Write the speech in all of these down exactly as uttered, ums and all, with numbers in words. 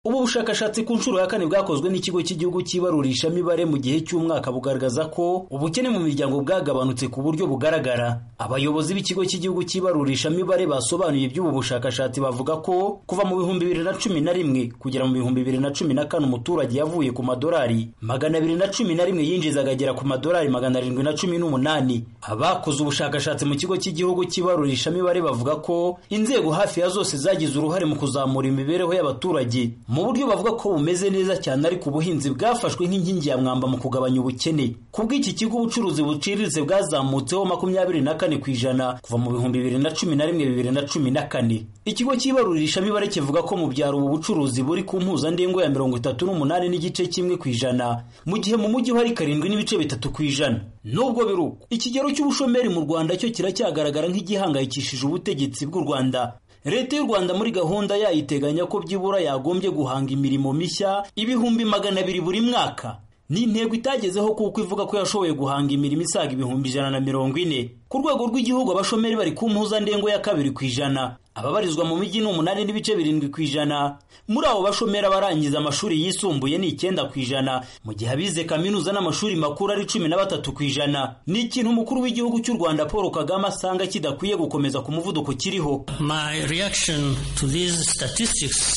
Ubu bushakashatsi ku nshuro ya kane bwakozwe n'ikigo cy'igihugu cy'ibarurisha mibare mu gihe cy'umwaka bugaragaza ko ubukene mu miryango bwagabanutse ku buryo bugaragara. Abayobozi b'ikigo cy'igihugu cy'ibarurisha mibare basobanuye iby'ubu bushakashatsi bavuga ko kuva mu bihumbi bibiri na cumi na rimwe kugera mu bihumbi bibiri na cumi na kane umuturage yavuye ku madolari magana abiri na cumi na rimwe yinjiza agera ku madolari magana arindwi na cumi n'umunani. Abakoze ubushakashatsi mu kigo cy'igihugu cy'ibarurisha mibare bavuga ko inzego hafi ya zose zagize uruhare mu kuzamura imibereho y'abaturage mu buryo bavuga ko bumeze neza cyane, ariko ubuhinzi bwafashwe nk'inkingi ya mwamba mu kugabanya ubukene. Kubw'iki kigo ubucuruzi buciriritse bwazamutseho makumyabiri na kane ku ijana kuva mu bihumbi bibiri na cumi na rimwe bibiri na cumi na kane. Ikigo cy'ibarurisha mibare kivuga ko mu byaro ubu bucuruzi buri ku mpuzandengo ya mirongo itatu n'umunani n'igice kimwe ku ijana, mu gihe mu mujyi hari karindwi n'ibice bitatu ku ijana. Nubwo biruko, ikigero cy'ubushomeri mu Rwanda cyo kiracyagaragara nk'igihangayikishije ubutegetsi bw'u Rwanda. Leta y'u Rwanda muri gahunda yayiteganya ko byibura yagombye guhanga imirimo mishya ibihumbi magana abiri buri mwaka. Ni intego itagezeho kuko ivuga ko yashoboye guhanga imirimo isaga ibihumbi ijana na mirongo ine. Ku rwego rw'igihugu abashomeri bari ku mpuzandengo ya kabiri ku ijana. Ababarizwa mu mijyi ni umunani n'ibice birindwi ku ijana. Muri abo bashomeri abarangiza amashuri yisumbuye ni icyenda ku ijana, mu gihe abize kaminuza n'amashuri makuru ari cumi na batatu ku ijana. Ni ikintu umukuru w'igihugu cy'u Rwanda Paul Kagame asanga kidakwiye gukomeza ku muvuduko kiriho. My reaction to these statistics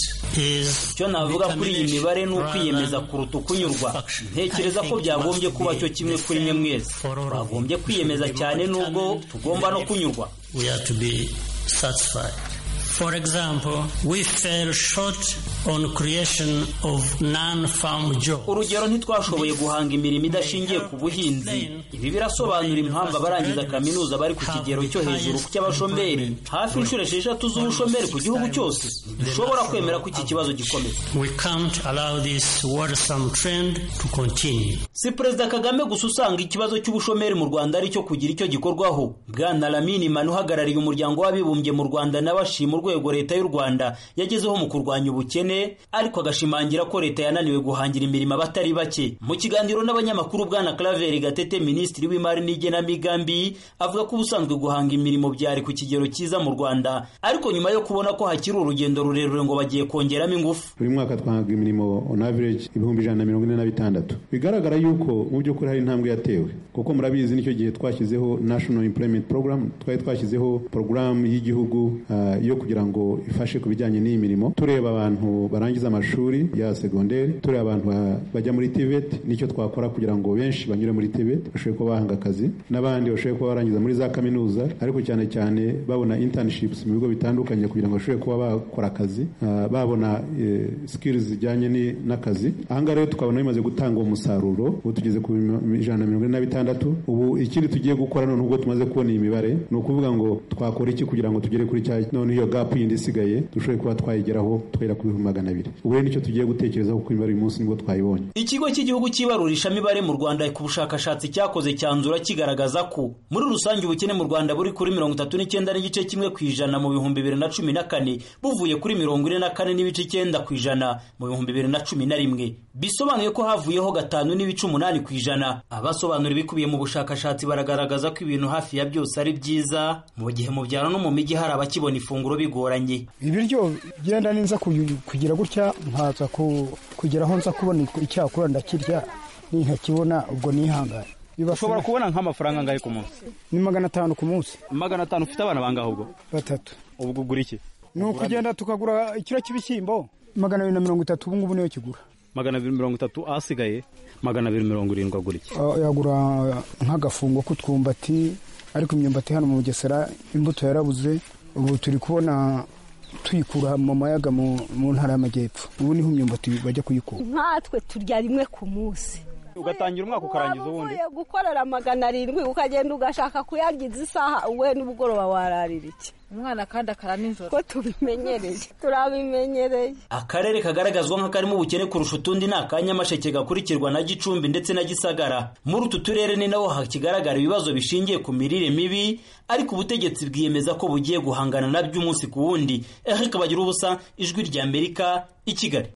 is cyo navuga kuri iyi mibare ni ukwiyemeza kuruta ukunyurwa. Ntekereza ko byagombye kuba cyo kimwe kuri mwe mwese. Twagombye kwiyemeza cyane nubwo tugomba no kunyurwa. We are to be satisfied. For example, we fell short on creation of non-farm jobs. Urugero, ntitwashoboye guhanga imirimo idashingiye ku buhinzi. Ibi birasobanura impamvu abarangiza kaminuza bari ku kigero cyo hejuru cy'abashomeri, hafi inshuro esheshatu z'ubushomeri ku gihugu cyose. Dushobora kwemera ko iki kibazo gikomeza. We can't allow this worrisome trend to continue. Si Perezida Kagame gusa usanga ikibazo cy'ubushomeri mu Rwanda ari cyo kugira icyo gikorwaho. Bwana Lamini Manu uhagarariye umuryango w'abibumbye mu Rwanda n'abashima urwego Leta y'u Rwanda yagezeho mu kurwanya ubukene, ariko agashimangira ko Leta yananiwe guhangira imirimo abatari bake. Mu kiganiro n'abanyamakuru, Bwana Claver Gatete, Minisitiri w'Imari n'Igenamigambi, avuga ko ubusanzwe guhanga imirimo byari ku kigero cyiza mu Rwanda, ariko nyuma yo kubona ko hakiri urugendo rurerure ngo bagiye kongeramo ingufu. Buri mwaka twahanga imirimo on average ibihumbi ijana na mirongo ine na bitandatu. Bigaragara yuko mu by'ukuri hari intambwe yatewe, kuko murabizi nicyo gihe twashyizeho National Employment Program, twari twashyizeho program y'igihugu uh, yo kugira ngo ifashe ku bijyanye n'iyi mirimo, tureba abantu barangiza amashuri ya segonderi, tureba abantu bajya muri T V E T, nicyo twakora kugira ngo benshi banyure muri T V E T bashobore kuba bahanga akazi, n'abandi bashobore kuba barangiza muri za kaminuza, ariko cyane cyane babona internships mu bigo bitandukanye kugira ngo bashobore kuba bakora akazi, uh, babona uh, skills zijyanye n'akazi. Ahangaha rero tukabona bimaze gutanga umusaruro, ubu tugeze ku ijana na mirongo ine na bitandatu. Ubu ikindi tugiye gukora none ubwo tumaze kubona iyi mibare, ni ukuvuga ngo twakora iki kugira ngo tugere kuri cya none iyo gap yindi isigaye dushoboye kuba twayigeraho twera ku bihumbi magana abiri. Ubu nicyo tugiye gutekerezaho kuko imibare uyu munsi nibwo twayibonye. Ikigo cy'igihugu cy'ibarurisha mibare mu Rwanda ku bushakashatsi cyakoze cyanzura kigaragaza ko muri rusange ubukene mu Rwanda buri kuri mirongo itatu n'icyenda n'igice kimwe ku ijana mu bihumbi bibiri na cumi na kane, buvuye kuri mirongo ine na kane n'ibice icyenda ku ijana mu bihumbi bibiri na cumi na rimwe. Bisobanuye ko havuyeho gatanu n'ibice umunani ku ijana. Abasobanura ibikubiye mu bushakashatsi baragaragaza ko ibintu hafi ya byose ari byiza, mu gihe mu byaro no mu mijyi hari abakibona ifunguro bigoranye. Ibiryo genda ninza kugira gutya nkaza kugeraho nza kubona icyakura ndakirya, nintakibona ubwo nihangana. Ushobora kubona nk'amafaranga angahe ku munsi? Ni magana atanu ku munsi. Magana atanu. Ufite abana bangahe ubwo? Batatu. Ubwo ugura iki? Ni ukugenda tukagura ikiro cy'ibishyimbo magana abiri na mirongo itatu, ubu ngubu niyo kigura. Magana abiri mirongo itatu, asigaye magana abiri mirongo irindwi agura iki? Yagura nk'agafungo k'utwumbati, ariko imyumbati hano mu Bugesera imbuto yarabuze. Ubu turi kubona tuyikura mu mayaga mu ntara y'Amajyepfo. Ubu niho imyumbati bajya kuyikura. Nkatwe turya rimwe ku munsi. Ugatangira umwaka ukarangiza ubundi. Uvuye gukorera magana arindwi ukagenda ugashaka kuyangiza isaha, uwe n'ubugoroba wararira iki? Umwana kandi akara n'injoro. Ko tubimenyereye, turabimenyereye. Akarere kagaragazwa nk'akarimo ubukene kurusha utundi ni aka Nyamasheke, gakurikirwa na Gicumbi ndetse na Gisagara. Muri utu turere ni naho hakigaragara ibibazo bishingiye ku mirire mibi, ariko ubutegetsi bwiyemeza ko bugiye guhangana nabyo umunsi ku wundi. Eric Bagirubusa, Ijwi ry'Amerika, i Kigali.